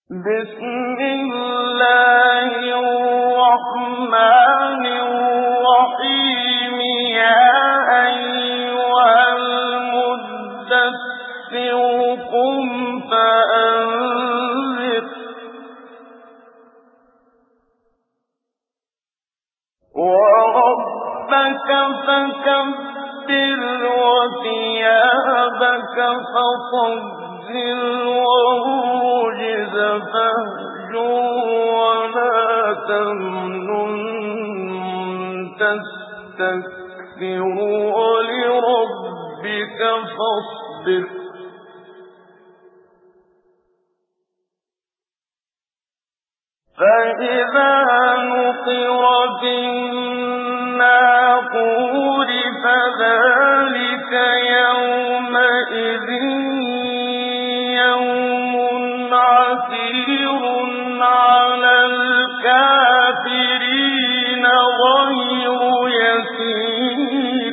بسم الله الرحمن الرحيم يا أيها المدثر قم فأنذر وربك فكبر وثيابك فطهر والرجز فاهجر ولا تمنن تستكثر ولربك فاصبر فإذا نقر في الناقور فذلك يومئذ يوم عسير على الكافرين غير يسير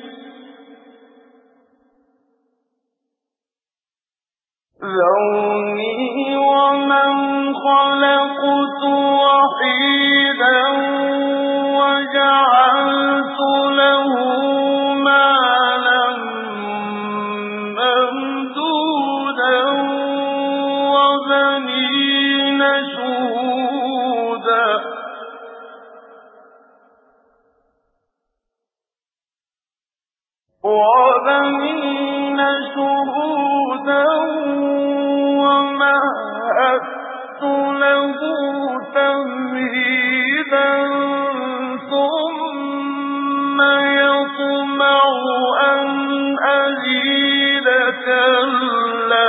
ذرني ومن خلقت وحيدا وجعلت له مالا ممدودا وبنين شهودا ومهدت له تمهيدا ثم يطمع أن أزيد كلا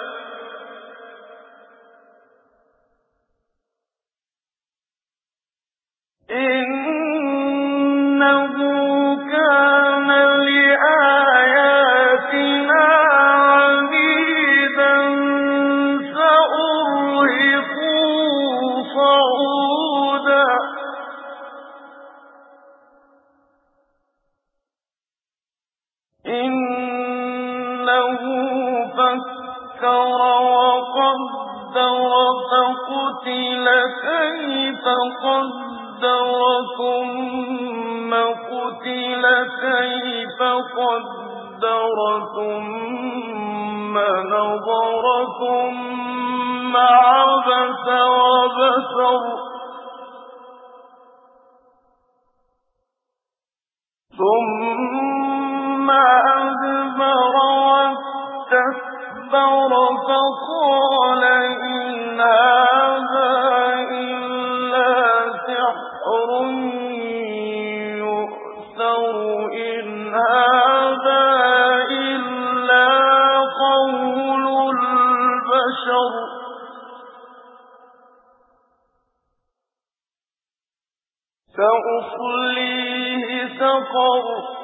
إنه كان لآياتنا عنيدا سأرهقه صعودا إنه فكر وقدر فقتل كيف قدر ثم قتل كيف قدر ثم نظر ثم عبس وبسر ثم أدبر واستكبر فقال إن هذا إلا سحر يؤثر إن هذا إلا قول البشر سأصليه سقر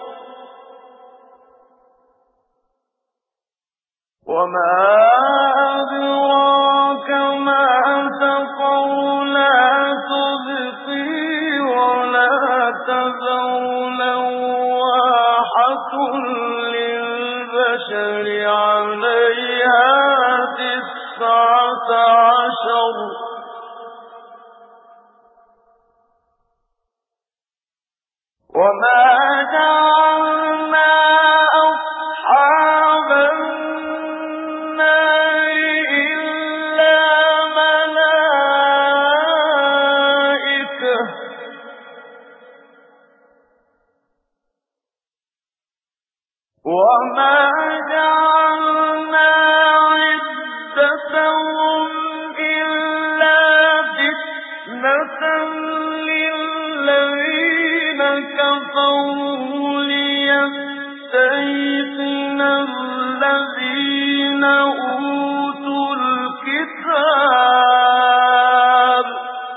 وما أدراك ما سقر لا تبقي ولا تذر لواحة للبشر عليها 19 وما جعلنا أصحاب النار إلا ملائكة وما جعلنا عدتهم إلا فتنة للذين كفروا ليستيقن الذين أوتوا الكتاب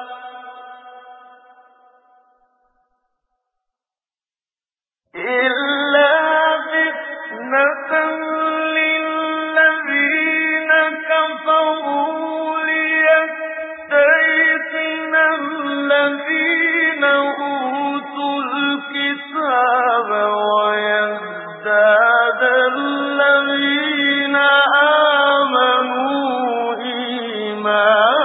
إلا فتنة للذين كفروا ليستيقن الذين أوتوا الكتاب ويزداد الذين آمنوا إيمانا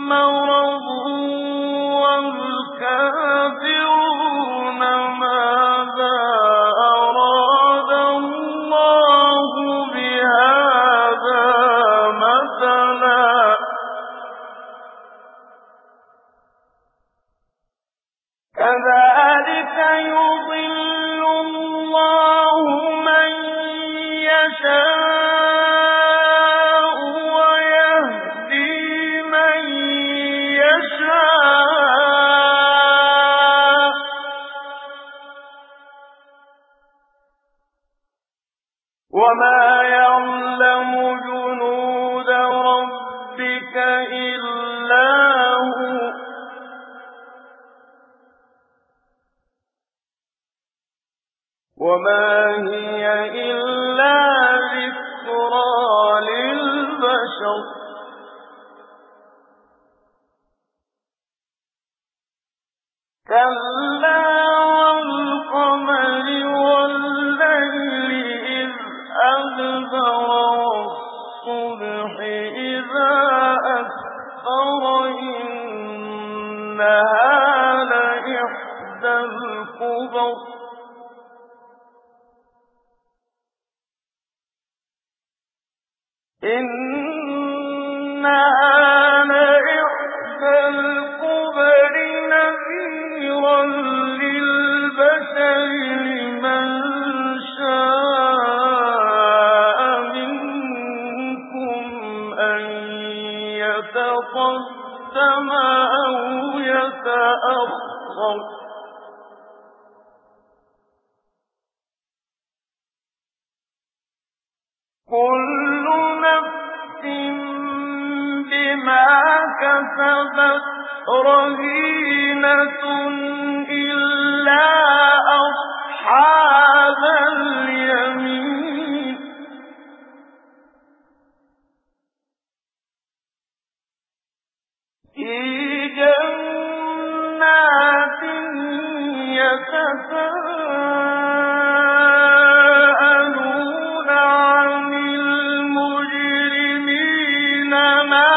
مرض والكافرون ماذا أراد الله بهذا مثلا كذلك يضل الله من يشاء ويهدي من يشاء وما يعلم جنود ربك إلا هو وما هي إلا ذكرى للبشر كلا والقمر والليل إذ أدبر والصبح إذا أسفر إنها لإحدى الكبر إنها لإحدى الكبر نذيرا للبشر لمن شاء منكم أن يتقدم أو يتأخر كل نفس بما كسبت رهينة إلا أصحاب اليمين في جنات يتساءلون عن المجرمين ما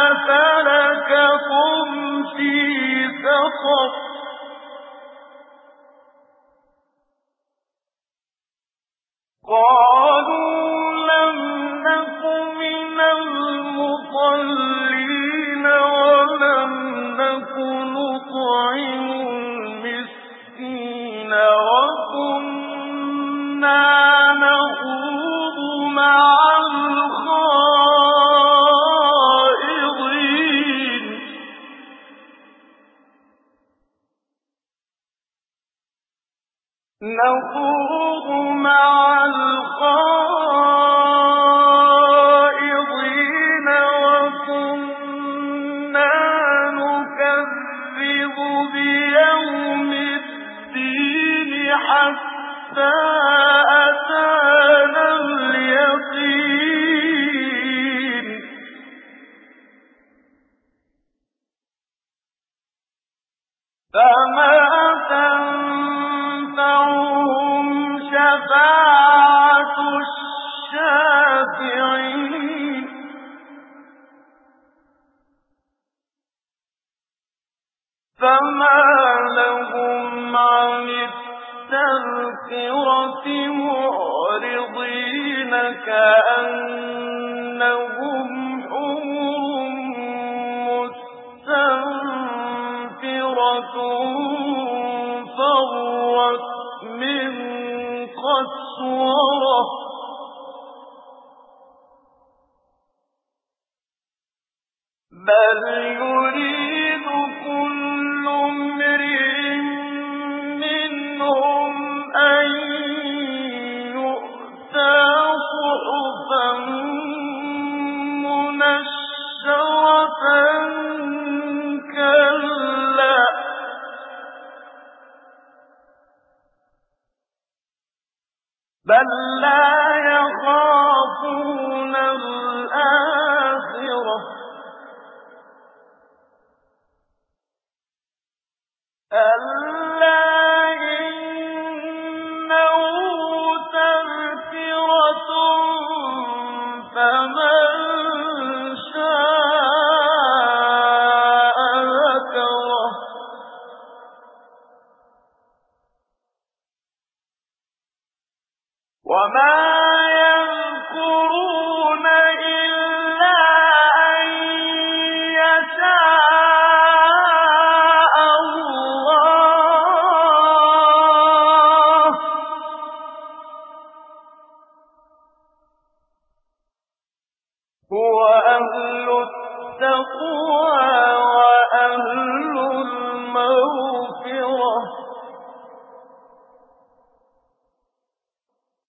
سلككم في سقر قالوا لم نك من المصلين ولم نك نطعم المسكين وكنا نخوض مع الخائضين وكنا نكذب بيوم الدين حتى أتانا اليقين فما تنفعهم شفاعة الشافعين فما لهم عن التذكرة معرضين كأنهم حمر مستنفرة فرت من قسورة بل يريد كل امرئ منهم أن يؤتى صحفا منشرة كلا بل لا يخافون الآخرة ألا إنه تذكرة فمن شاء هُوَ أَهْلُ التَّقْوَىٰ